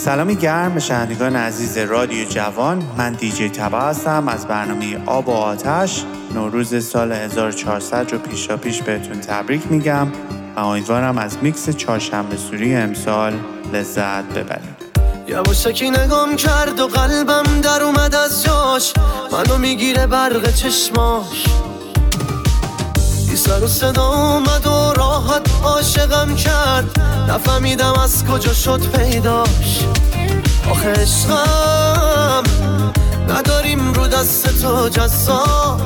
سلامی گرم به شنوندگان عزیز رادیو جوان. من دیجی تبا هستم از برنامه آب و آتش. نوروز سال 1400 رو پیشاپیش بهتون تبریک میگم و امیدوارم از میکس چهارشنبه سوری امسال لذت ببرید. یواشکی نگام کرد و قلبم در اومد از جاش، منو میگیره برق چشماش. بی سر و صدا اومد و راحت عاشقم کرد، نفهمیدم از کجا شد پیداش. آخه عشقم نداریم رو دست تو جزا،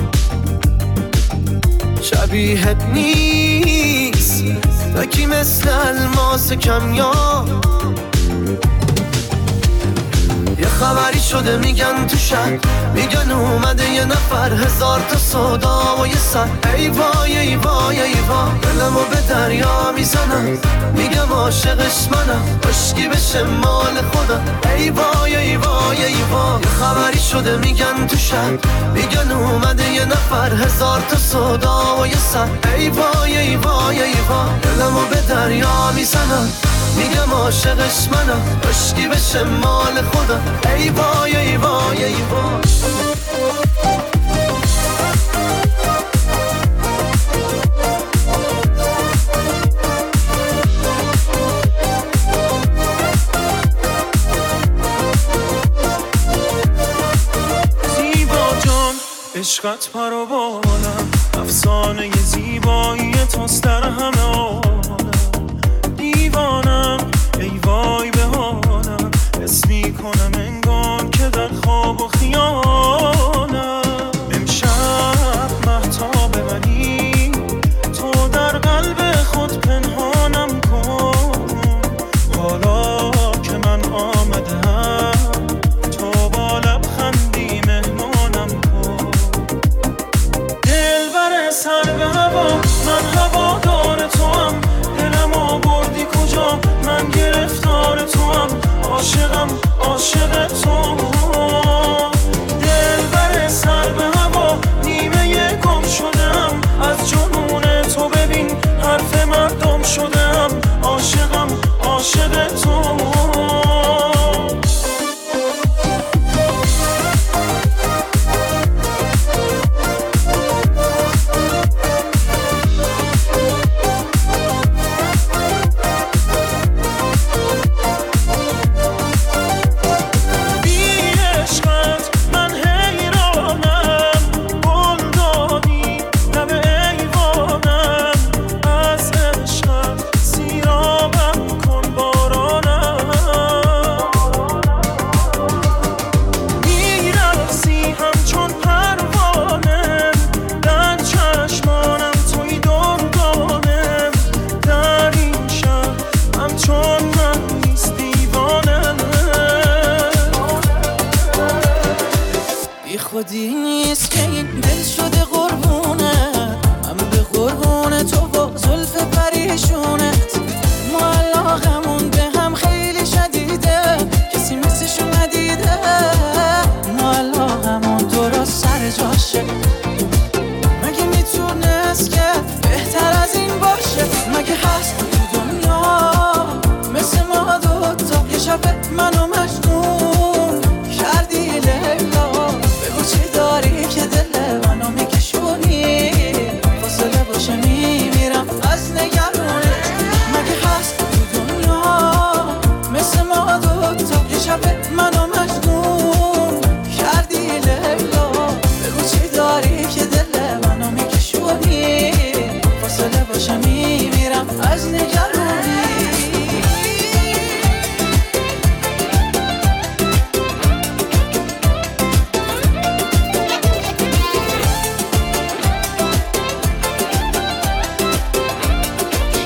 شبیهت نیست تکی مثل الماس کمیاب. یه خبری شده میگن تو شهر، میگن اومده یه نفر، هزار تا صدا و یه سر. ای وای ای وای ای وای، دلمو به دریا میزنم، میگم عاشقش منم، عشقی بشه مال خودم. ای وای ای وای ای وای، یه خبری شده میگن تو شهر، میگن اومده یه نفر، هزار تا صدا و یه سر. ای وای ای وای ای وای، دلمو به دریا میزنم، میگم عاشقش منم، عشقی بشه مال خودم. ای وای ای وای ای وای. زیبا جان عشقت پرو بالم، افسانه زیبایی توست در همه عالم. دیوانم ای وای به حالم، حس میکنم انگار که در خواب و خیالم. امشب مهتاب منی، تو در قلب خود پنهانم کن. حالا که من آمدم، تو با لبخندی مهمانم کن. دلبر سر به هوا، من هوادار توام، دلمو بردی کجا، من گرفتار توام. عاشقم عاشق تو، دلبر سر به هوا، نیمه گم شدم از جنون تو. ببین حرف مردم شدم، عاشقم عاشق تو. خودی نیست که این دل شده قربونه، من به قربون تو با زلف پریشونت. ما علاقمون به هم خیلی شدیده، کسی مثلشو ندیده. ما علاقمون درست سر جاشه، مگه میتونست که بهتر از این باشه؟ مگه هست تو دنیا مثل ما دوتا، یه شب منو مجنون کردی لیلا. چی داری که دل منو میکشونی، فاصله باشه میمیرم از نگرونت. مگه هست تو دنیا مثل ما دوتا، یه شب منو مجنون کردی لیلا. بگو چی داری که دل منو میکشونی، فاصله باشه میمیرم از نگرونی.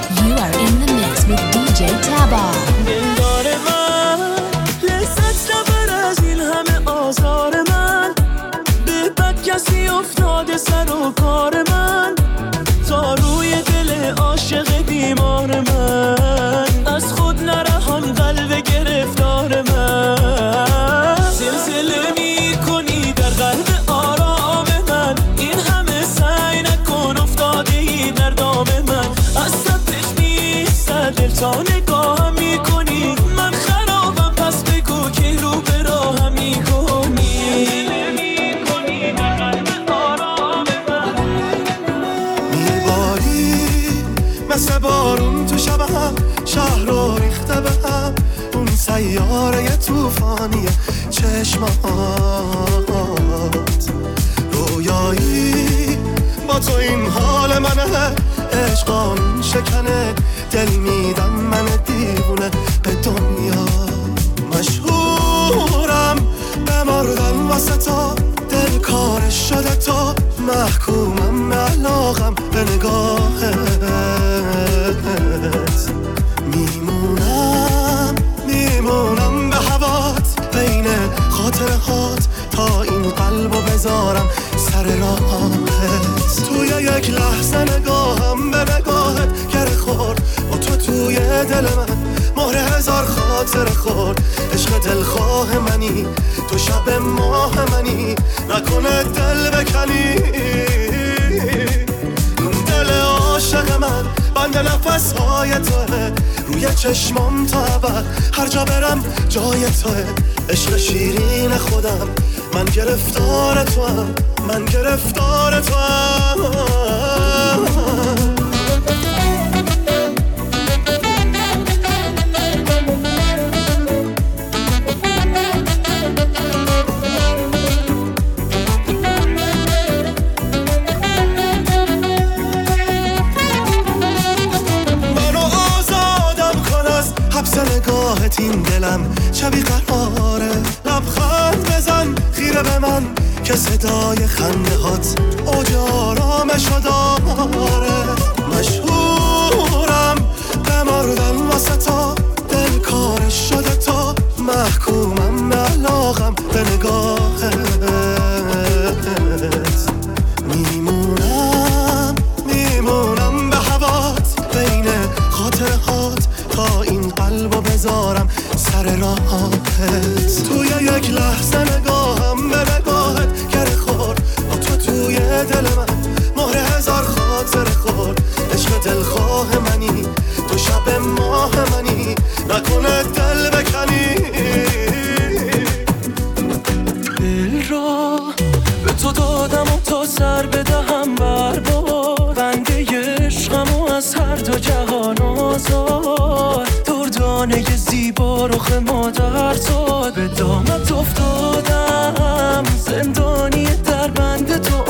with DJ Taba. دلدار من لذت سیاره توفانی چشمات، رویایی با تو این حال منه، عشقان شکنه دل میدم من دیوونه به دنیا. مشهورم به مردن واسه تو، دل کارش شده تو، محکومم به علاقم به نگاهت. میمونم به هوات، بین خاطرهات تا این قلبو بذارم سر راهت. توی یک لحظه نگاهم به نگاهت گره خورد، با تو توی دل من مهر هزار خاطر خورد. عشق دلخواه منی، تو شب ماه منی، نکنه دل بکنی. دل عاشق من بند نفس های توه، روی چشمام تا ابد هر جا برم جای توه. عشق شیرین خودم، من گرفتار توام، من گرفتار توام. نگاهت این دلم شبی قراره، لبخند بزن خیره به من که صدای خنده هات اوج آرامشو داره. مشهورم به مردن واسه تو، دل کارش شده تو، محکومم به علاقم به نگاهت. میمونم به هوات، بین خاطرهات تا این قلبو بذارم سر راهت. توی یک لحظه نگاهم به نگاهت گره خورد، با تو توی دل من مهر هزار خاطر خورد. عشق دلخواه منی، تو شب ماه منی، نکنه دل بکنی. دل را به تو دادم و تا سر بدهم بر باد، بنده عشقم و از هر دو جهان آزاد. دردانه زیبا رخ مادر زاد، به دامت افتادم، زندانی در بند تو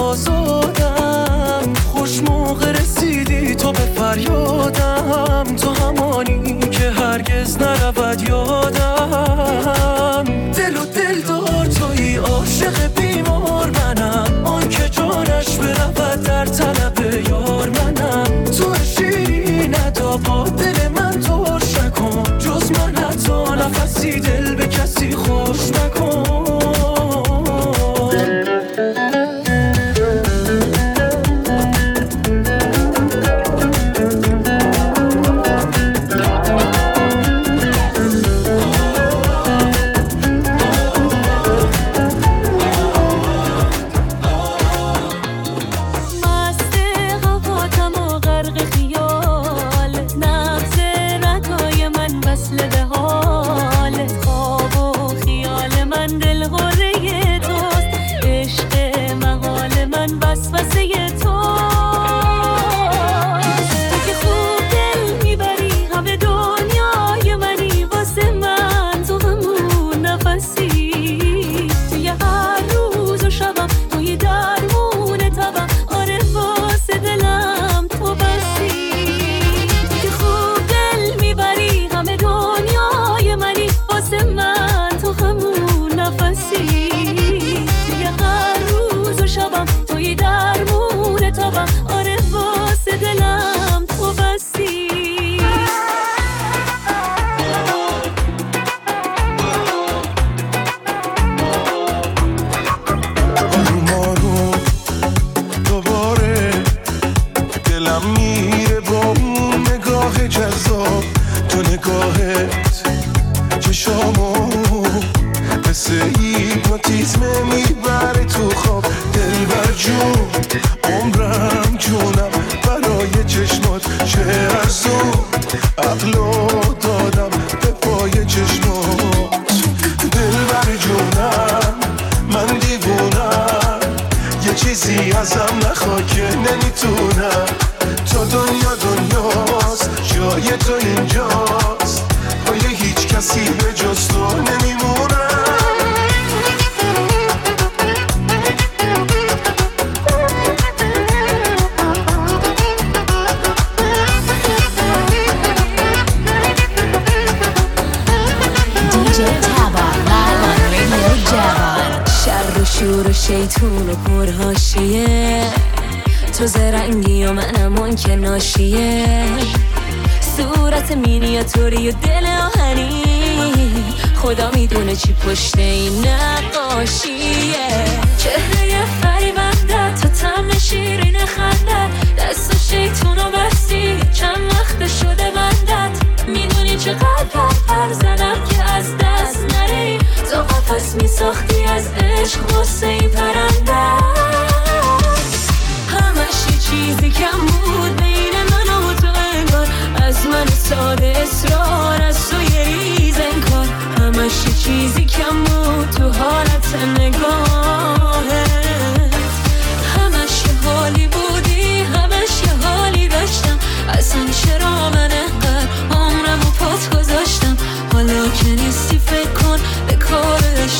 آزادم. خوش موقع رسیدی تو به فریادم، تو همانی که هرگز نرود یادم. دل و دل دار توی عاشق بیمار منم، آن که جانش برود در طلب یار منم. تو شیری ندا با دل من توش نکن، جز من حتی نفسی دل به کسی خوش نکن. جای تو اینجاست، پای هیچ کسی به جز شور و شیطون و پرهاشیه، تو زرنگی و منم اون که ناشیه، صورت مینیاتوری و دل آهنی، خدا میدونه چی پشت این نقاشیه. چهره فریبنده تو طعم شیرین خنده، دست و شیطون و بستی چند وقت شده بندت، میدونی چقدر پر زدم که از دست نری، تو قفس میساختی از عشق غصه ای پرنده. همش یه چیزی کم بود بین من و تو انگار، از من ساده اصرار از تو یه ریز انکار، همش یه چیزی کم بود تو حالت نگاهت، همش یه حالی بودی همش یه حالی داشتم، اصلا چرا من انقدر عمرم و پات گذاشتم، حالا که نیستی فکر کن به کار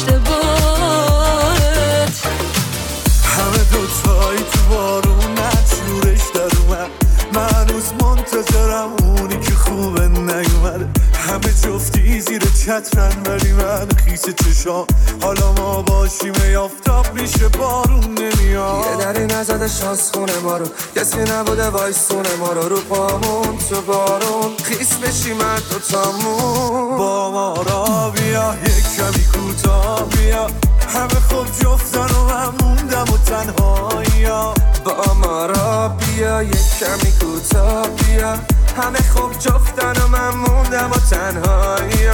اشتباهت. همه دوتایی تو بارون نشورش در اومد، من هنوز منتظرم اونی که خوبه نیومده، همه جفتی زیر چترن ولی من خیس چشام، حالا ما باشیم یافتاب میشه بارون نمیاد. یه دری نزده شانس خونه ما رو، کسی نبوده وایسونه ما رو پامون تو بارون، خیس بشی من دوتامون. با ما را بیا یک کمی کوتاه بیا، همه خوب جفتن و من موندم و تنهایی. با ما را بیا یک کمی کوتاه بیا، همه خوب جفتن و من موندم و تنهایی.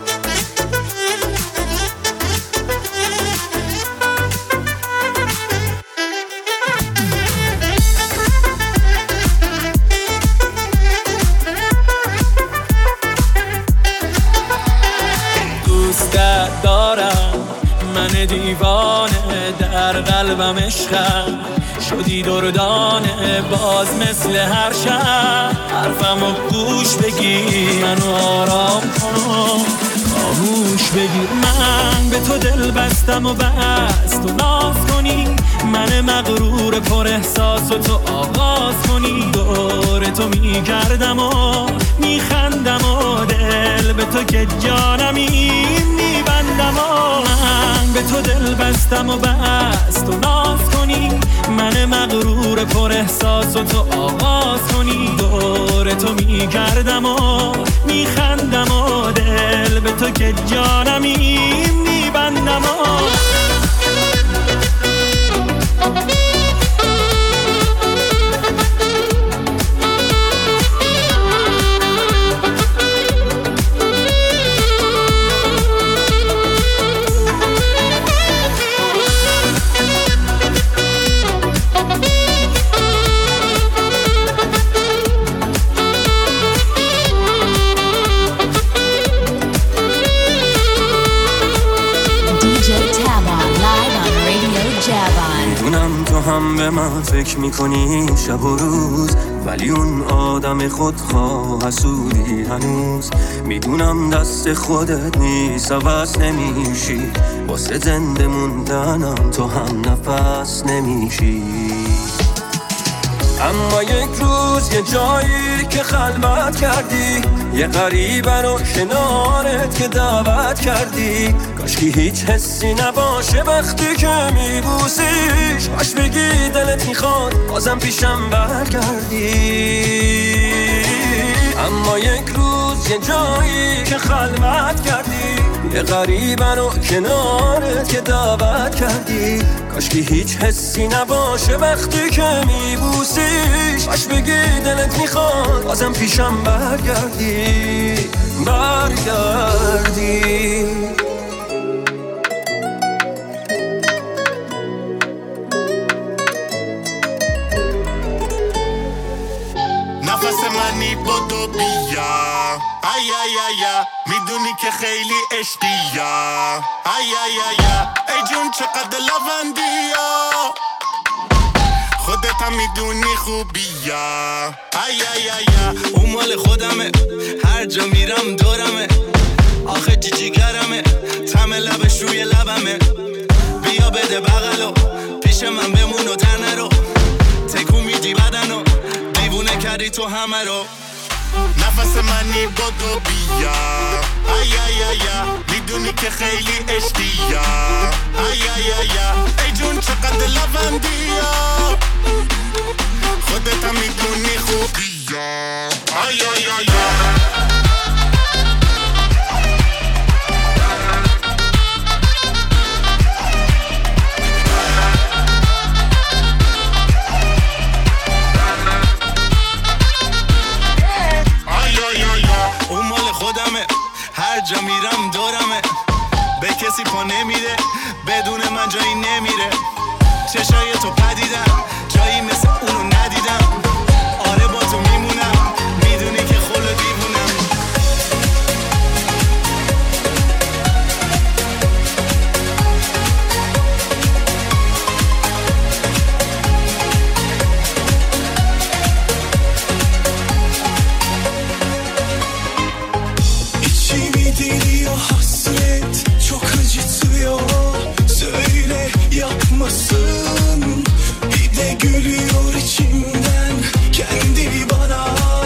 دوستت دارم من دیوانه، در قلبم عشقم شدی دردانه، باز مثل هر شب حرفمو گوش بگیر، منو آرام کن خاموش بگیر. من به تو دل بستم و بس تو ناز کنی، من مغرور پر احساس و تو آغاز کنی، دور تو میگردم و میخندم و دل به تو که جانمی میبندم و من به تو دل بستم و بس تو ناز کنی، من مغرور پر احساس و تو آغاز کنی، دور تو میگردم و میخندم و دل به تو که جانمی میبندم و هم به من فکر میکنی شب و روز، ولی اون آدم خودخواه حسودی هنوز، میدونم دست خودت نیست عوض نمیشی، واسه زنده موندنم تو هم نفس نمیشی. اما یک روز یه جایی که خلوت کردی، یه غریبه رو کنارت که دعوت کردی، کاشکی هیچ حسی نباشه وقتی که میبوسیش، باش بگی دلت میخواد بازم پیشم برگردی. اما یک روز یه جایی که خلوت کردی، یه غریبه رو کنارت که دعوت کردی، کاشکی هیچ حسی نباشه وقتی که میبوسیش، باش بگی دلت میخواد بازم پیشم برگردی. نفس منی بدو بیا، ای ای ای میدونی که خیلی عشقی، ای ای ای ای جون چقدر لوندی، خودت هم میدونی خوبی، ای ای ای اون مال خودمه، هر جا میرم دورمه، آخه جیگرمه، طعم لبش روی لبمه، بیا بده بغلو پیش من بمون و در نرو، تکون میدی بدنو دیوونه کردی تو همه رو. نفس منی بدو بیا، ای ای ای میدونی میدونی که خیلی عشقی ای ای ای ای جون چقدر لبندی خودت هم میدونی خوبی ای ای ای اون مال خودمه هر جا میرم دورمه به کسی پا نمیده بدون من جایی نمیره چشای تو پدیدم جایی مثل اونو ندیدم آره با تو میمونم میدونی که خلو دیوونم Yapmasın bir de gülüyor içimden kendi bana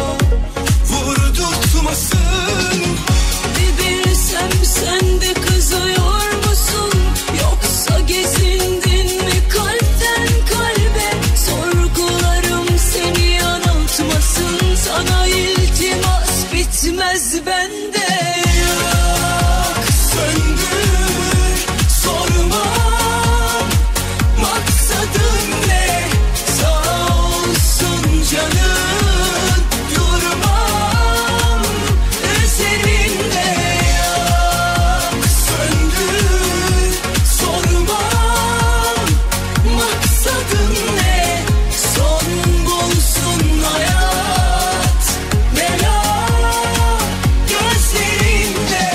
vurdurtmasın Bir bilsem sen de kızıyor musun yoksa gezindin mi kalpten kalbe sorgularım seni yanıltmasın sana iltimas bitmez bende yok söndür sorma canın durmam üzerinde yok söndür sormam maksadın ne son bulsun hayat bela gözlerinde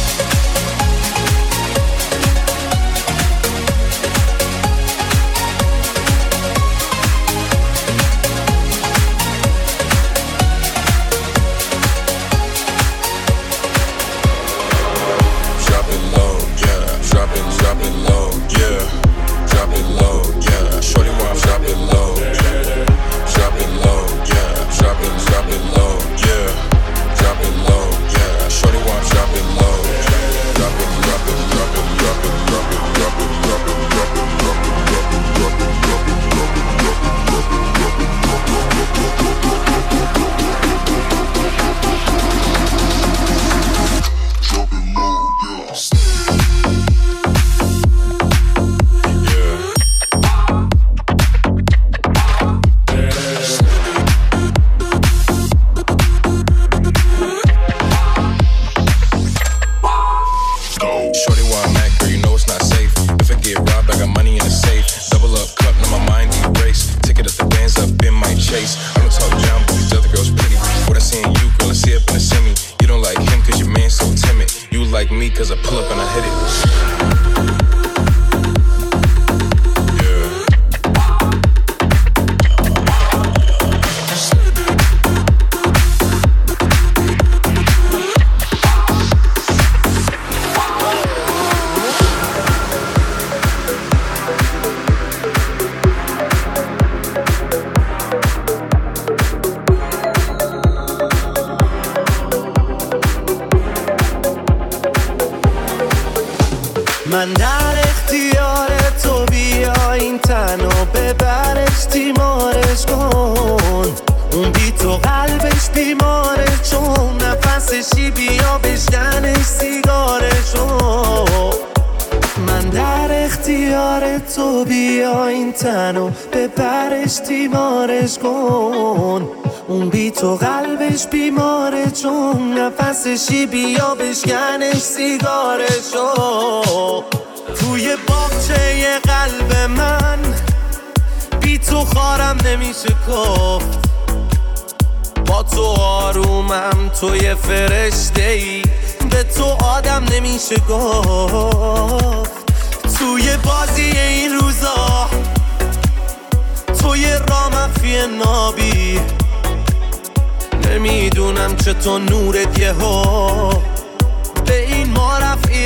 cause I pull up and I hit it. من در اختیار تو بیا این تن و ببرش تیمارش کن اون بی تو قلبش بیماره چون نفسشی بیا بشکنش سیگارشو من در اختیار تو بیا این تن و ببرش تیمارش کن اون بی تو قلبش بیماره چون نفسشی بیا بشکنش سیگارشو توی باغچه قلب من بی تو خارم نمیشه گفت با تو آرومم توی فرشته‌ای به تو آدم نمیشه گفت توی بازی این روزا توی رامفی نابی نمیدونم چطور نورت یهو به این ما رفعی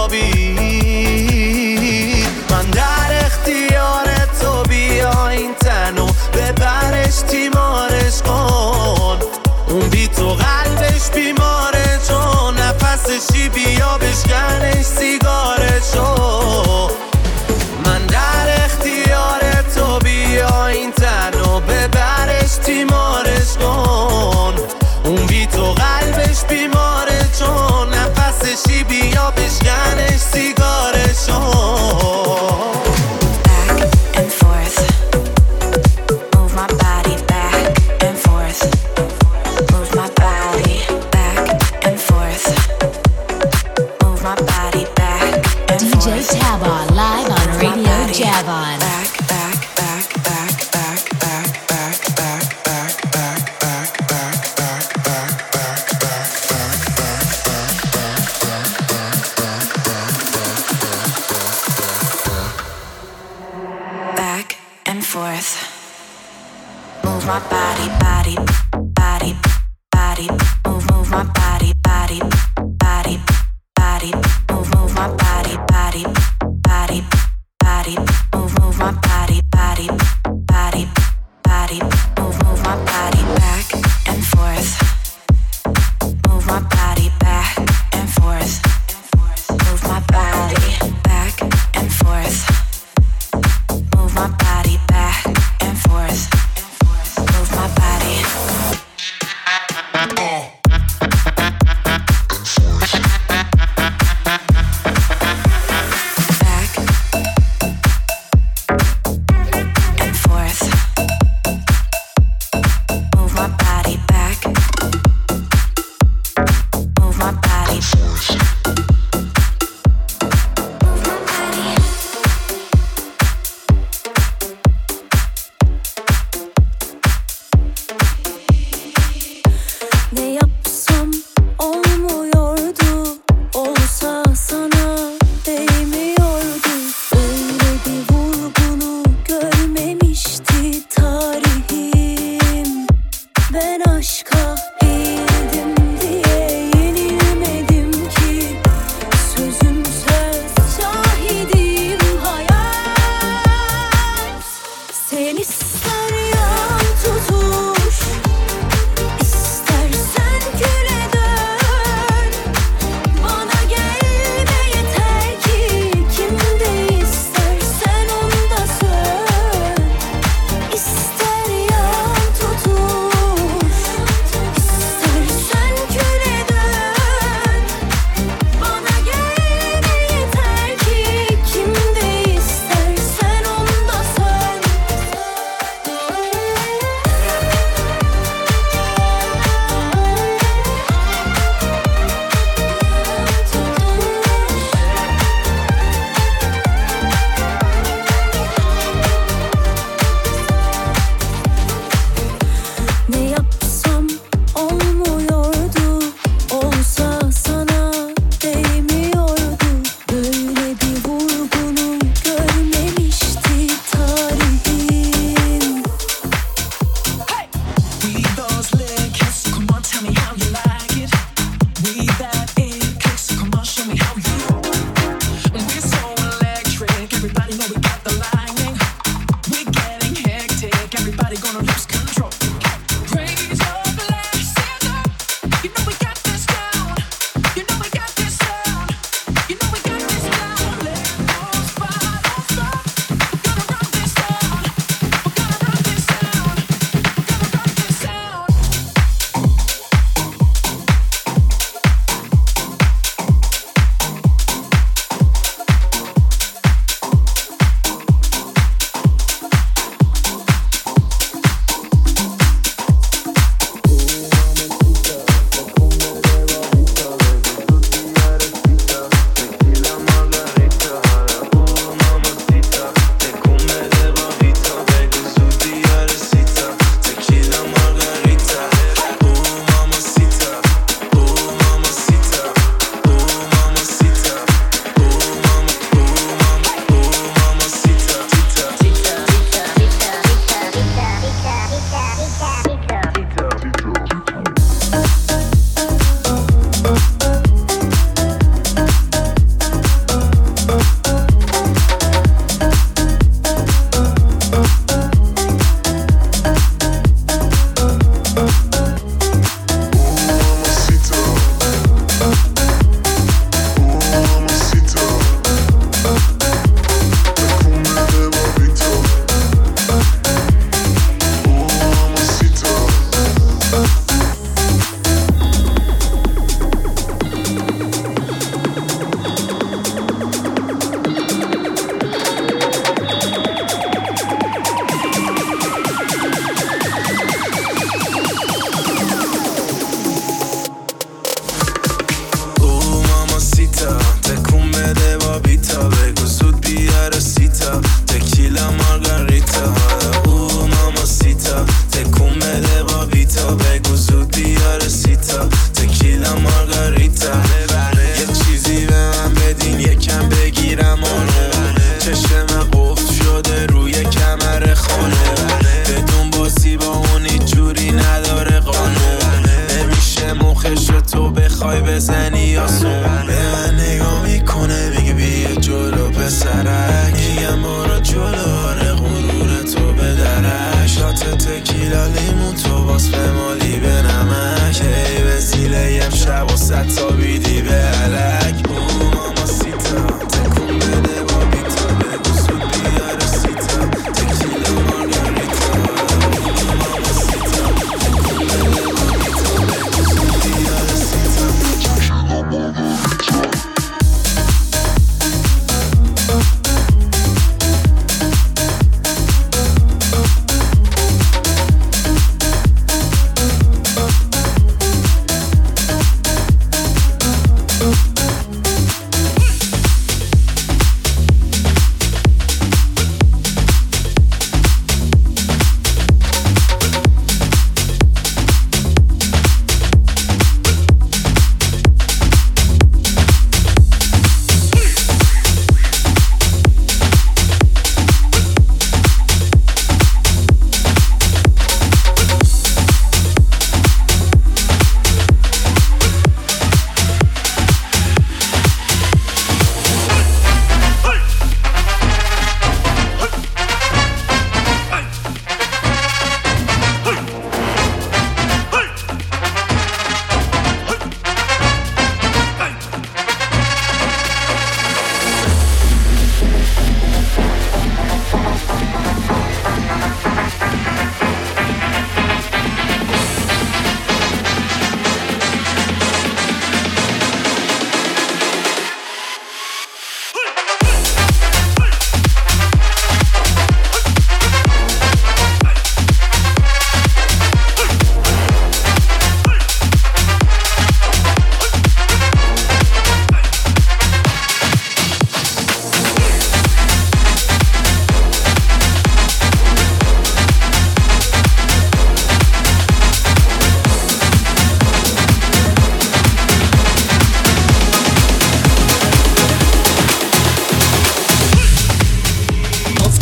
تابی من در اختیار تو بیا این تنو ببرش تیمارش کن اون بی تو قلبش بیماره چون نفسشی بیا بشکنش سیگارشو. من در اختیار تو، بیا این تنو ببرش تیمارش کن. اون بی تو قلبش بیماره چون نفسشی، بیا بشکنش سیگارشو.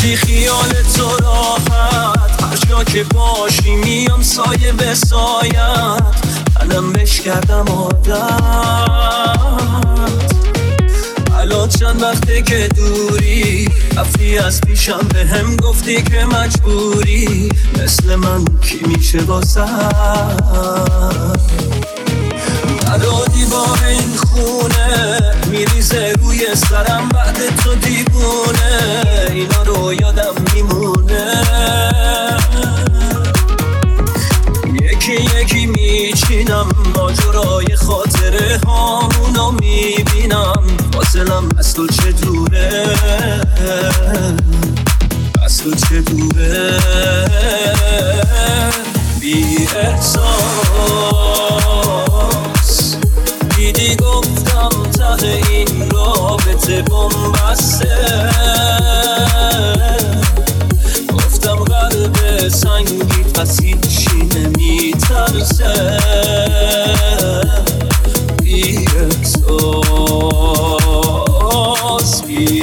بی خیال تو راحت هر جا که باشی میام سایه به سایت منم بش کردم عادت الان چند وقته که دوری رفتی از پیشم به هم گفتی که مجبوری مثل من کی میشه واسه ندادی با این خونه میریزه روی سرم بعد تو دیوونه اینا رو یادم میمونه یکی یکی میچینم ماجرای خاطره هامونو میبینم فاصلم از تو چه دوره از تو چه دوره بی احساس دیدی گفتم ته این رابطه بنبسته گفتم قلب سنگی پس هیچی نمیترسه بی احساس بی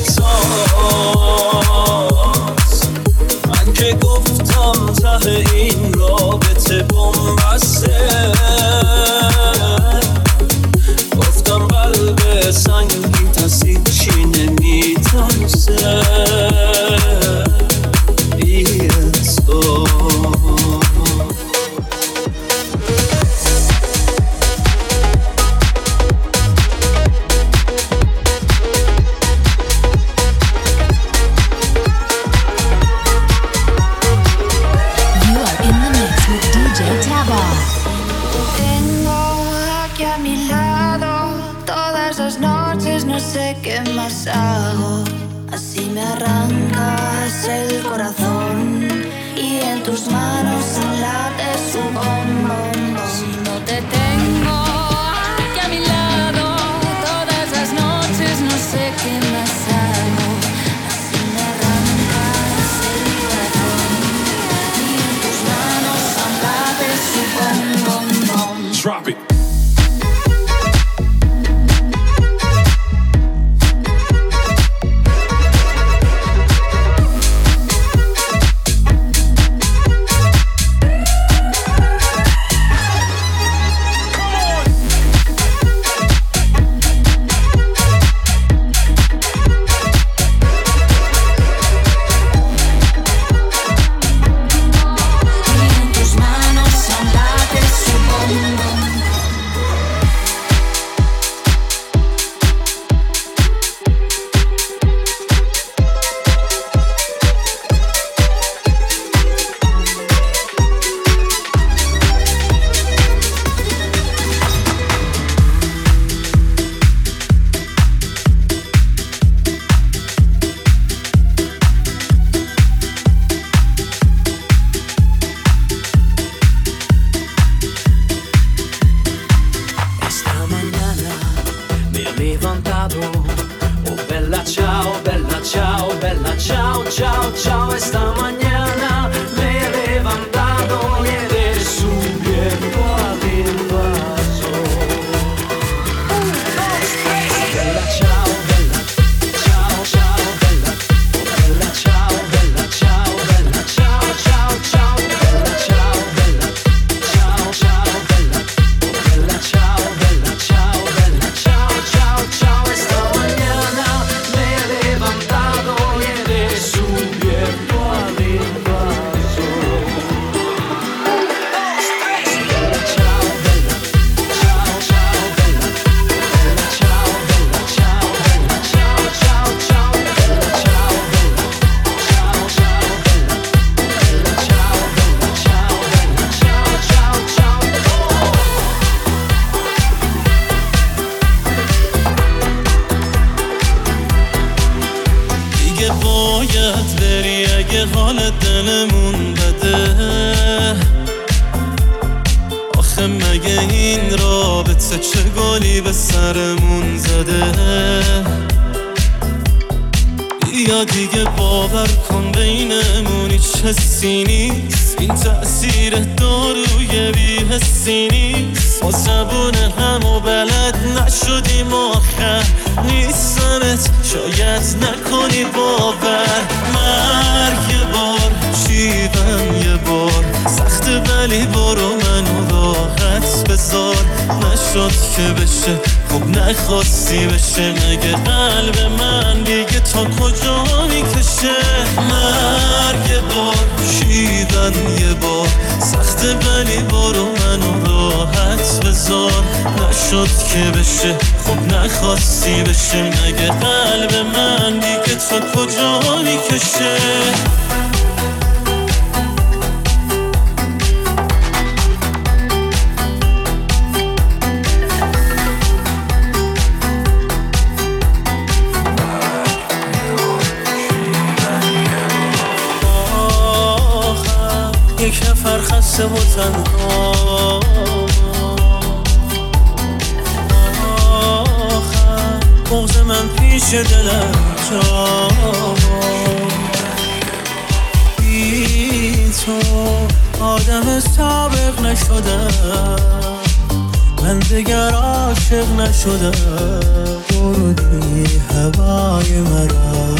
احساس من که گفتم ته این رابطه بنبسته گفتم قلب سنگی پس هیچی نمیترسه بی احساس Así me arrancas el corazón y en tus manos late su bombón. Si no te tengo aquí a mi lado, todas las noches no sé qué más hago. Así me arrancas el corazón y en tus manos late su bombón. Drop it. یا دیگه باور کن بینمون هیچ حسی نیست، این تأثیر داروی بی‌حسی نیست. ما زبون همو بلد نشدیم آخر نیستمت، شاید نکنی باور. من ولی برو منو راحت بذار. نشد که بشه خب نخواستی بشه، مگه قلب من دیگه تا کجا میکشه؟ مرگ بار شیدن یه بار سخته ولی برو منو راحت بذار. نشد که بشه خب نخواستی بشه، مگه قلب من دیگه تا کجا میکشه؟ یک نفر خسته و تنها، آخر بغض من پیش دلم جا. بی تو آدم سابق نشدم، من دیگر عاشق نشدم. بردی هوای مرا،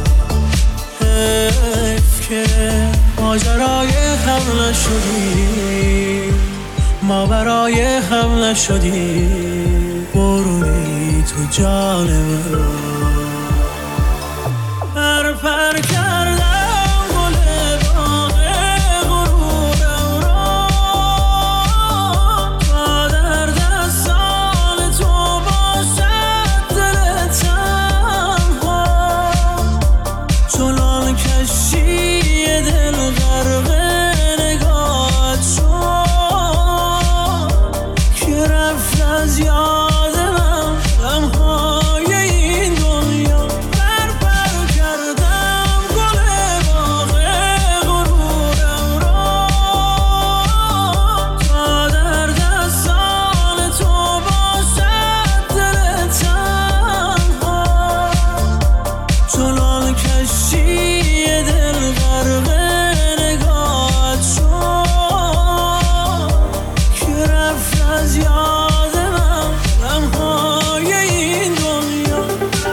حیف که ماجرای هم نشدی، ما برای هم نشدی. برونی تو جان من پر کردم گل باغ غرورم را، تا در دستان تو باشد دل تنها. چنان کشی دل غرق نگاهت شد که رفت از یاد من لمحه‌های این دنیا. پر کردم گل باغ غرورم را، تا در دستان تو باشد دل تنها. چنان کشی دل غرق نگاهت شد که رفت از یاد من لمحه‌های این دنیا.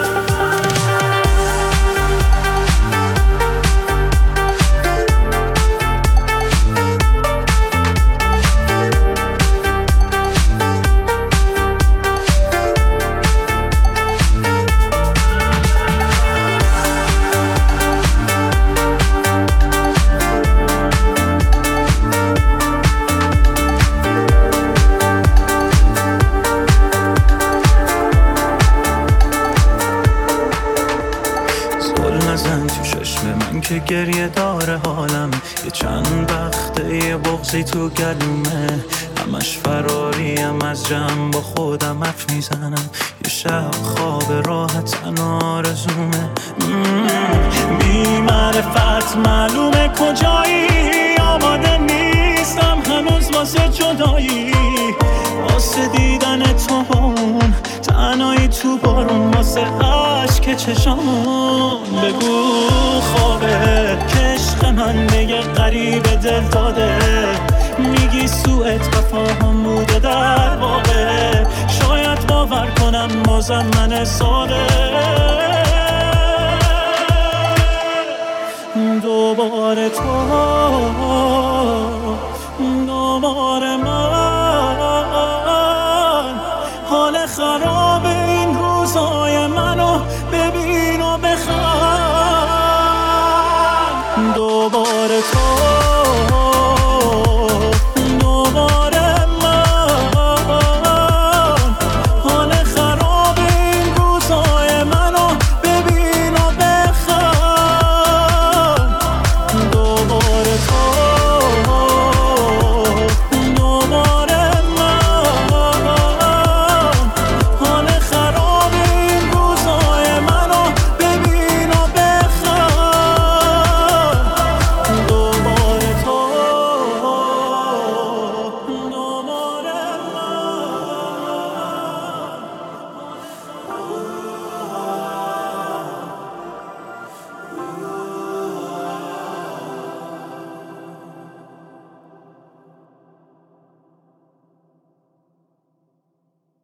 زل نزن تو چشم من که گریه داره حالم، یه چند وقته یه بغضی تو گلومه. همش فراریم از جمع با خودم حرف میزنم، یه شب خواب راحت آرزومه. بی معرفت معلومه کجایی، آماده نیستم هنوز واسه جدایی، واسه دیدن تو با اون تنهایی تو بارون، واسه عشق چشامون. بگو خوابه که عشق من دیگه غریب دل داده، میگی سوء تفاهم بوده در واقع. شاید باور کنم بازم من ساده، دوباره تو دوباره من. حال خراب این روزای منو